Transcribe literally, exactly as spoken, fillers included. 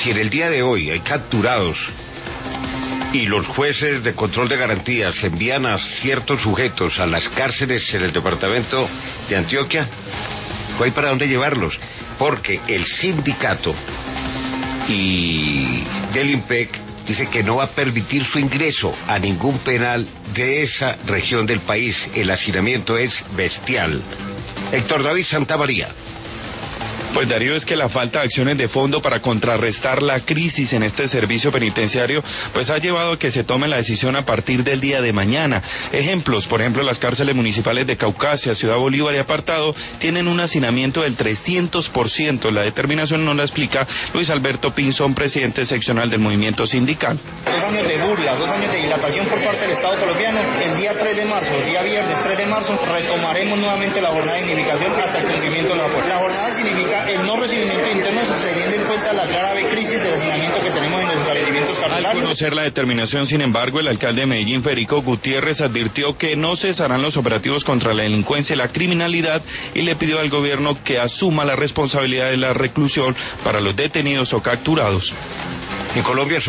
si en el día de hoy hay capturados y los jueces de control de garantías envían a ciertos sujetos a las cárceles en el departamento de Antioquia, no hay para dónde llevarlos, porque el sindicato y del IMPEC dice que no va a permitir su ingreso a ningún penal de esa región del país. El hacinamiento es bestial. Héctor David Santamaría. Pues Darío, es que la falta de acciones de fondo para contrarrestar la crisis en este servicio penitenciario pues ha llevado a que se tome la decisión a partir del día de mañana. Ejemplos, por ejemplo, las cárceles municipales de Caucasia, Ciudad Bolívar y Apartado tienen un hacinamiento del trescientos por ciento. La determinación nos la explica Luis Alberto Pinzón, presidente seccional del movimiento sindical. Dos años de burla, dos años de dilatación por parte del Estado colombiano. El día tres de marzo, el día viernes tres de marzo, retomaremos nuevamente la jornada de dignificación hasta el cumplimiento de la jornada. La jornada significa el no recibimiento interno, teniendo en cuenta la grave crisis de hacinamiento que tenemos en los establecimientos carcelarios. Al conocer la determinación, sin embargo, el alcalde de Medellín, Federico Gutiérrez, advirtió que no cesarán los operativos contra la delincuencia y la criminalidad y le pidió al gobierno que asuma la responsabilidad de la reclusión para los detenidos o capturados. En Colombia